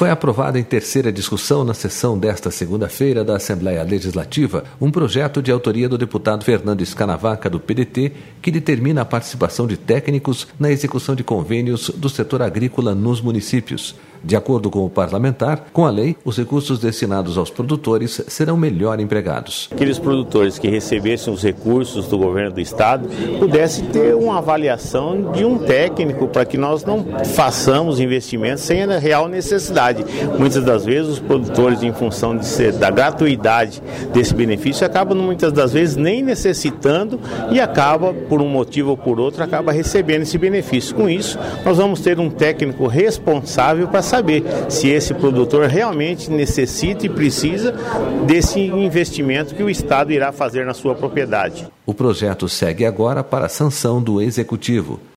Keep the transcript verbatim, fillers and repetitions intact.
Foi aprovado em terceira discussão na sessão desta segunda-feira da Assembleia Legislativa um projeto de autoria do deputado Fernando Scanavaca, do P D T, que determina a participação de técnicos na execução de convênios do setor agrícola nos municípios. De acordo com o parlamentar, com a lei, os recursos destinados aos produtores serão melhor empregados. Aqueles produtores que recebessem os recursos do governo do estado pudessem ter uma avaliação de um técnico para que nós não façamos investimentos sem a real necessidade. Muitas das vezes os produtores, em função de ser, da gratuidade desse benefício, acabam muitas das vezes nem necessitando e acaba, por um motivo ou por outro, acaba recebendo esse benefício. Com isso, nós vamos ter um técnico responsável para saber se esse produtor realmente necessita e precisa desse investimento que o Estado irá fazer na sua propriedade. O projeto segue agora para a sanção do Executivo.